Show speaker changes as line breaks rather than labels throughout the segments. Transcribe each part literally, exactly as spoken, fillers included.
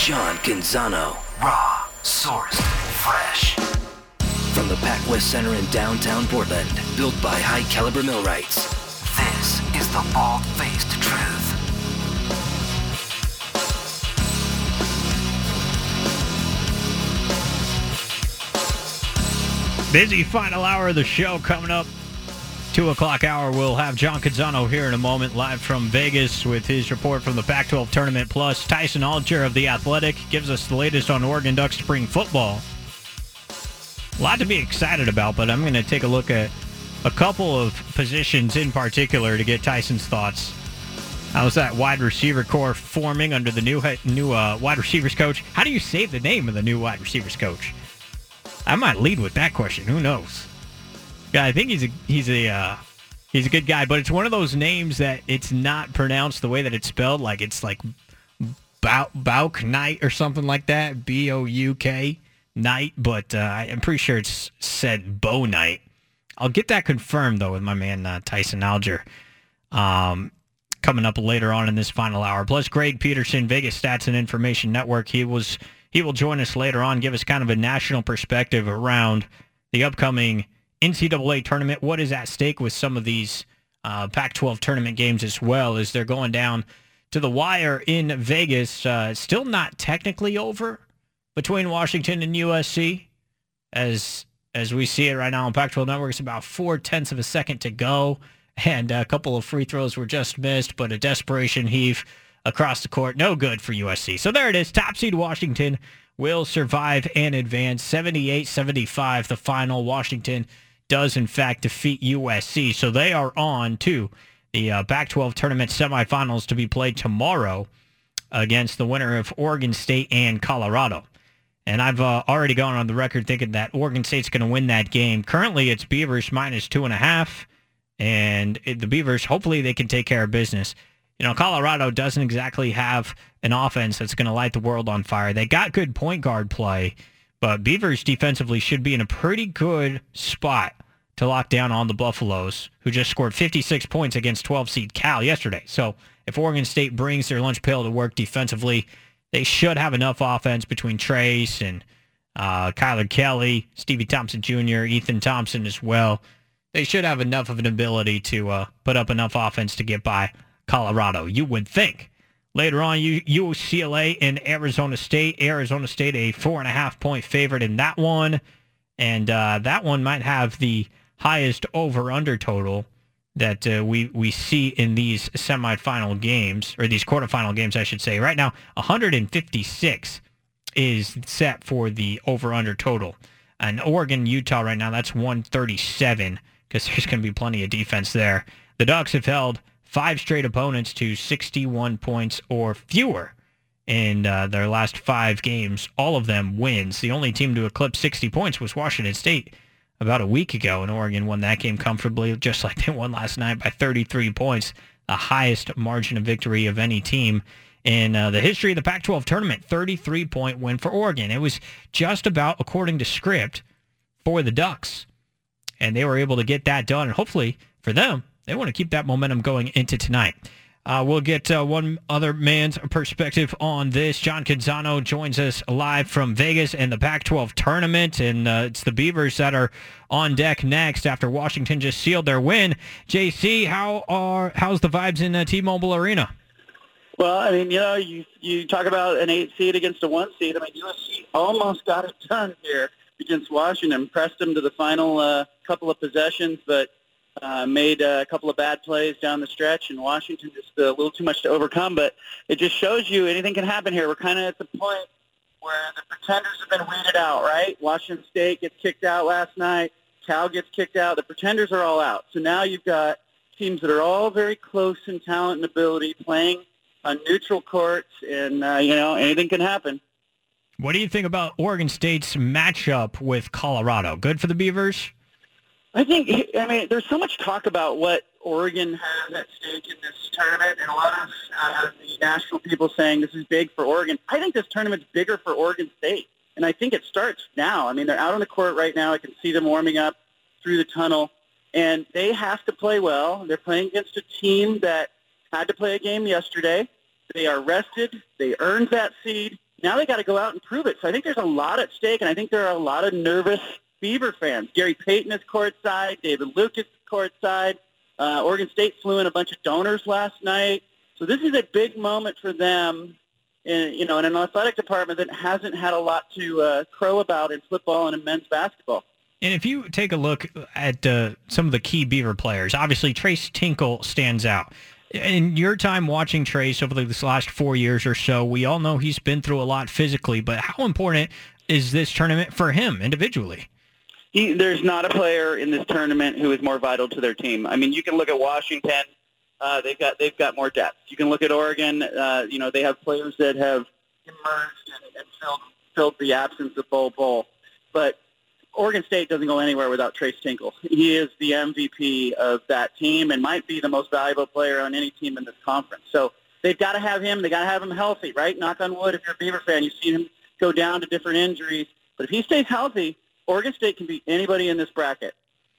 John Canzano. Raw, sourced, fresh. From the PacWest Center in downtown Portland, built by high-caliber millwrights, this is the Bald-Faced Truth.
Busy final hour of the show coming up. Two o'clock hour, we'll have John Canzano here in a moment, live from Vegas with his report from the Pac twelve tournament. Plus, Tyson Alger of The Athletic gives us the latest on Oregon Ducks spring football. A lot to be excited about, but I'm going to take a look at a couple of positions in particular to get Tyson's thoughts. How's that wide receiver core forming under the new new uh, wide receivers coach? How do you say the name of the new wide receivers coach? I might lead with that question. Who knows? Yeah, I think he's a he's a uh, he's a good guy, but it's one of those names that it's not pronounced the way that it's spelled. Like it's like Bauk, Bauk Knight or something like that, B O U K Knight. But uh, I'm pretty sure it's said Bo Knight. I'll get that confirmed though with my man uh, Tyson Alger. Um, coming up later on in this final hour. Plus, Greg Peterson, Vegas Stats and Information Network. He was he will join us later on, give us kind of a national perspective around the upcoming N C double A tournament. What is at stake with some of these uh, Pac twelve tournament games as well as they're going down to the wire in Vegas. Uh, still not technically over between Washington and U S C. As as we see it right now on Pac twelve Network, it's about four-tenths of a second to go. And a couple of free throws were just missed, but a desperation heave across the court. No good for U S C. So there it is. Top seed Washington will survive and advance. seventy-eight seventy-five the final. Washington does, in fact, defeat U S C. So they are on to the uh, Pac twelve tournament semifinals to be played tomorrow against the winner of Oregon State and Colorado. And I've uh, already gone on the record thinking that Oregon State's going to win that game. Currently, it's Beavers minus two and a half. And it, the Beavers, hopefully they can take care of business. You know, Colorado doesn't exactly have an offense that's going to light the world on fire. They got good point guard play, but Beavers defensively should be in a pretty good spot to lock down on the Buffaloes, who just scored fifty-six points against twelve seed Cal yesterday. So if Oregon State brings their lunch pail to work defensively, they should have enough offense between Trace and uh, Kyler Kelly, Stevie Thompson Junior, Ethan Thompson as well. They should have enough of an ability to uh, put up enough offense to get by Colorado, you would think. Later on, U C L A and Arizona State. Arizona State a four and a half point favorite in that one. And uh, that one might have the highest over-under total that uh, we, we see in these semifinal games, or these quarterfinal games, I should say. Right now, one fifty-six is set for the over-under total. And Oregon, Utah right now, that's one thirty-seven, because there's going to be plenty of defense there. The Ducks have held five straight opponents to sixty-one points or fewer in uh, their last five games, all of them wins. The only team to eclipse sixty points was Washington State about a week ago, and Oregon won that game comfortably, just like they won last night by thirty-three points, the highest margin of victory of any team in uh, the history of the Pac twelve tournament. thirty-three point win for Oregon. It was just about according to script for the Ducks, and they were able to get that done, and hopefully for them, they want to keep that momentum going into tonight. Uh, we'll get uh, one other man's perspective on this. John Canzano joins us live from Vegas and the Pac twelve tournament, and uh, it's the Beavers that are on deck next after Washington just sealed their win. J C, how are how's the vibes in uh, T-Mobile Arena?
Well, I mean, you know, you you talk about an eight seed against a one seed. I mean, U S C almost got it done here against Washington, pressed them to the final uh, couple of possessions, but Uh, made uh, a couple of bad plays down the stretch, and Washington just uh, a little too much to overcome. But it just shows you anything can happen here. We're kind of at the point where the pretenders have been weeded out, right? Washington State gets kicked out last night. Cal gets kicked out. The pretenders are all out. So now you've got teams that are all very close in talent and ability playing on neutral courts, and, uh, you know, anything can happen.
What do you think about Oregon State's matchup with Colorado? Good for the Beavers?
I think, I mean, there's so much talk about what Oregon has at stake in this tournament, and a lot of uh, the national people saying this is big for Oregon. I think this tournament's bigger for Oregon State, and I think it starts now. I mean, they're out on the court right now. I can see them warming up through the tunnel, and they have to play well. They're playing against a team that had to play a game yesterday. They are rested. They earned that seed, Now they got to go out and prove it. So I think there's a lot at stake, and I think there are a lot of nervous Beaver fans. Gary Payton is courtside. David Lucas is courtside. Uh, Oregon State flew in a bunch of donors last night. So this is a big moment for them, in, you know, in an athletic department that hasn't had a lot to uh, crow about in football and in men's basketball.
And if you take a look at uh, some of the key Beaver players, obviously Trace Tinkle stands out. In your time watching Trace over the last four years or so, we all know he's been through a lot physically, but how important is this tournament for him individually?
He, there's not a player in this tournament who is more vital to their team. I mean, you can look at Washington. Uh, they've got they've got more depth. You can look at Oregon. Uh, you know, they have players that have emerged and, and filled, filled the absence of Bol Bol. But Oregon State doesn't go anywhere without Trace Tinkle. He is the M V P of that team and might be the most valuable player on any team in this conference. So they've got to have him. They've got to have him healthy, right? Knock on wood, if you're a Beaver fan, you've seen him go down to different injuries. But if he stays healthy, Oregon State can beat anybody in this bracket.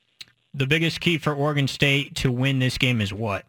The biggest key for Oregon State to win this game is what?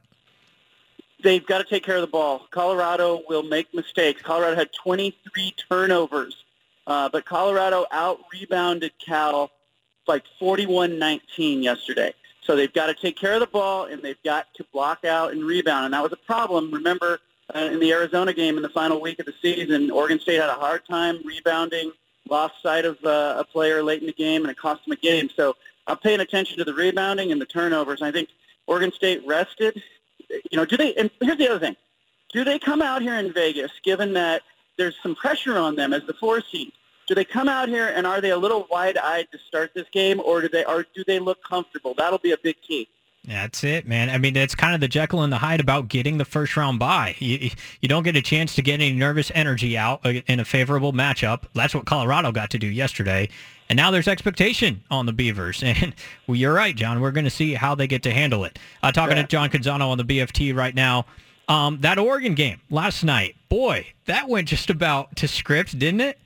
They've got to take care of the ball. Colorado will make mistakes. Colorado had twenty-three turnovers. Uh, but Colorado out-rebounded Cal like forty-one nineteen yesterday. So they've got to take care of the ball, and they've got to block out and rebound. And that was a problem. Remember, uh, in the Arizona game in the final week of the season, Oregon State had a hard time rebounding, lost sight of uh, a player late in the game, and it cost them a game. So I'm paying attention to the rebounding and the turnovers. And I think Oregon State rested. You know, do they? And here's the other thing. Do they come out here in Vegas, given that there's some pressure on them as the four seed? Do they come out here and are they a little wide-eyed to start this game, or do they or do they look comfortable? That'll be a big key.
That's it, man. I mean, it's kind of the Jekyll and the Hyde about getting the first round bye. You, you don't get a chance to get any nervous energy out in a favorable matchup. That's what Colorado got to do yesterday. And now there's expectation on the Beavers. And well, you're right, John. We're going to see how they get to handle it. Uh, talking yeah. to John Canzano on the B F T right now. Um, that Oregon game last night, boy, that went just about to script, didn't it?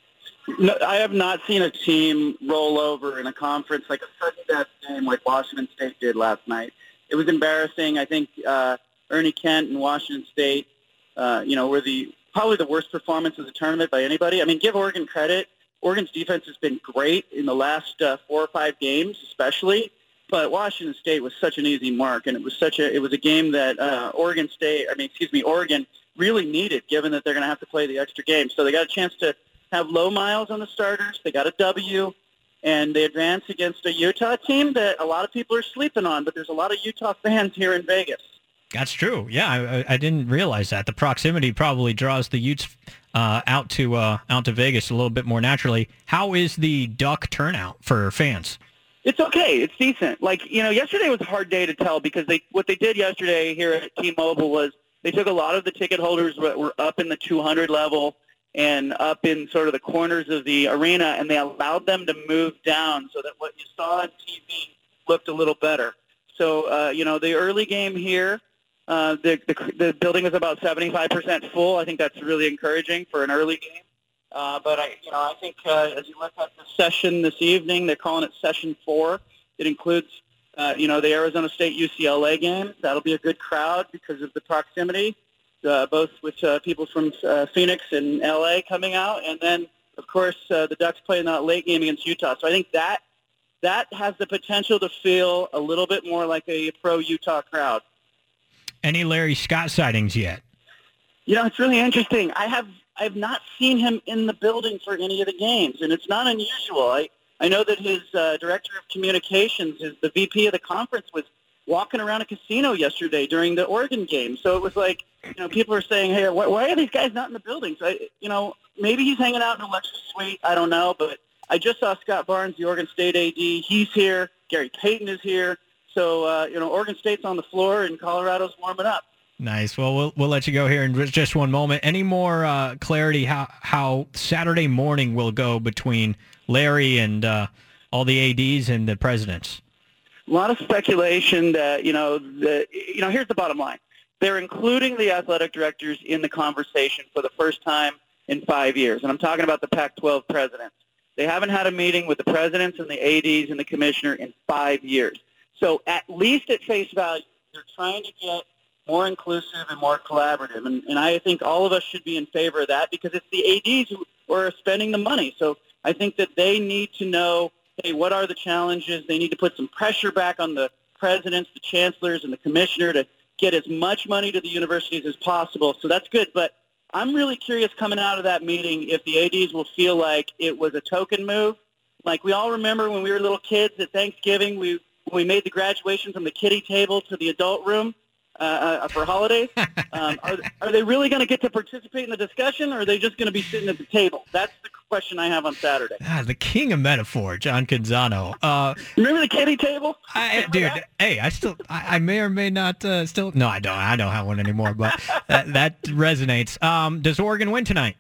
No, I have not seen a team roll over in a conference like a sudden-death game like Washington State did last night. It was embarrassing. I think uh, Ernie Kent and Washington State, uh, you know, were the probably the worst performance of the tournament by anybody. I mean, give Oregon credit. Oregon's defense has been great in the last uh, four or five games, especially. But Washington State was such an easy mark, and it was such a it was a game that uh, Oregon State, I mean, excuse me, Oregon really needed, given that they're going to have to play the extra game. So they got a chance to have low miles on the starters. They got a W, and they advance against a Utah team that a lot of people are sleeping on, but there's a lot of Utah fans here in Vegas.
That's true. Yeah, I, I didn't realize that. The proximity probably draws the Utes uh, out to uh, out to Vegas a little bit more naturally. How is the Duck turnout for fans?
It's okay. It's decent. Like, you know, yesterday was a hard day to tell because they what they did yesterday here at T-Mobile was they took a lot of the ticket holders that were up in the two hundred level and up in sort of the corners of the arena, and they allowed them to move down so that what you saw on T V looked a little better. So, uh, you know, the early game here, uh, the, the the building was about seventy-five percent full. I think that's really encouraging for an early game. Uh, but, I, you know, I think uh, as you look at the session this evening, they're calling it Session four. It includes, uh, you know, the Arizona State U C L A game. That'll be a good crowd because of the proximity. Uh, both with uh, people from uh, Phoenix and L A coming out, and then, of course, uh, the Ducks playing that late game against Utah. So I think that that has the potential to feel a little bit more like a pro-Utah crowd.
Any Larry Scott sightings yet?
You know, it's really interesting. I have I have not seen him in the building for any of the games, and it's not unusual. I, I know that his uh, director of communications, his, the V P of the conference, was walking around a casino yesterday during the Oregon game. So it was like, you know, people are saying, hey, why, why are these guys not in the building? So, I, you know, maybe he's hanging out in a lecture suite. I don't know. But I just saw Scott Barnes, the Oregon State A D. He's here. Gary Payton is here. So, uh, you know, Oregon State's on the floor and Colorado's warming up.
Nice. Well, we'll we'll let you go here in just one moment. Any more uh, clarity how, how Saturday morning will go between Larry and uh, all the A Ds and the presidents?
A lot of speculation that, you know, the, you know, here's the bottom line. They're including the athletic directors in the conversation for the first time in five years. And I'm talking about the Pac twelve presidents. They haven't had a meeting with the presidents and the A Ds and the commissioner in five years. So at least at face value, they're trying to get more inclusive and more collaborative. And, and I think all of us should be in favor of that because it's the A Ds who are spending the money. So I think that they need to know, hey, what are the challenges? They need to put some pressure back on the presidents, the chancellors, and the commissioner to get as much money to the universities as possible. So that's good. But I'm really curious coming out of that meeting if the A Ds will feel like it was a token move. Like we all remember when we were little kids at Thanksgiving, we we made the graduation from the kiddie table to the adult room uh, uh, for holidays. Um, are, are they really going to get to participate in the discussion, or are they just going to be sitting at the table? That's the question I have on Saturday.
Ah, the king of metaphor, John Canzano. Uh,
Remember the kiddie table?
I, dude, hey, I still, I, I may or may not uh, still, no, I don't, I don't have one anymore, but that, that resonates. Um, does Oregon win tonight?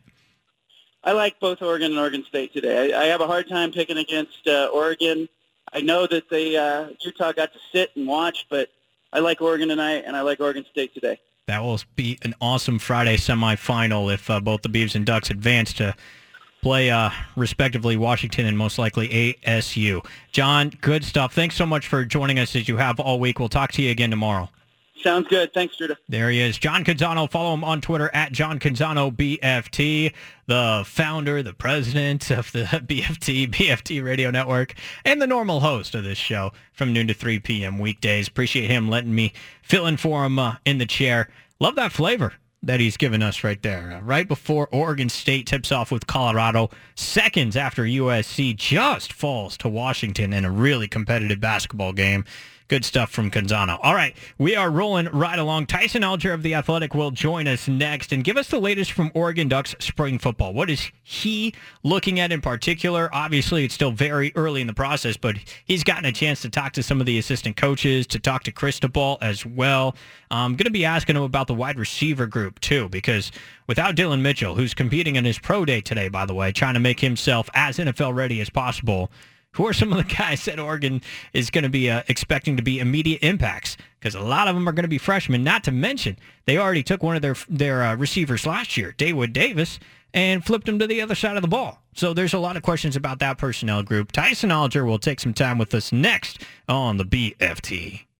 I like both Oregon and Oregon State today. I, I have a hard time picking against uh, Oregon. I know that they uh, Utah got to sit and watch, but I like Oregon tonight, and I like Oregon State today.
That will be an awesome Friday semifinal if uh, both the Beavs and Ducks advance to play, uh, respectively, Washington and most likely A S U. John, good stuff. Thanks so much for joining us as you have all week. We'll talk to you again tomorrow.
Sounds good. Thanks, Judah.
There he is. John Canzano. Follow him on Twitter at John Canzano B F T, the founder, the president of the B F T, B F T Radio Network, and the normal host of this show from noon to three p.m. weekdays. Appreciate him letting me fill in for him uh, in the chair. Love that flavor that he's given us right there. Uh, right before Oregon State tips off with Colorado, seconds after U S C just falls to Washington in a really competitive basketball game. Good stuff from Canzano. All right, we are rolling right along. Tyson Alger of The Athletic will join us next and give us the latest from Oregon Ducks spring football. What is he looking at in particular? Obviously, it's still very early in the process, but he's gotten a chance to talk to some of the assistant coaches, to talk to Cristobal as well. I'm going to be asking him about the wide receiver group, too, because without Dylan Mitchell, who's competing in his pro day today, by the way, trying to make himself as N F L ready as possible, who are some of the guys that Oregon is going to be uh, expecting to be immediate impacts? Because a lot of them are going to be freshmen, not to mention they already took one of their their uh, receivers last year, Dawood Davis, and flipped him to the other side of the ball. So there's a lot of questions about that personnel group. Tyson Alger will take some time with us next on the B F T.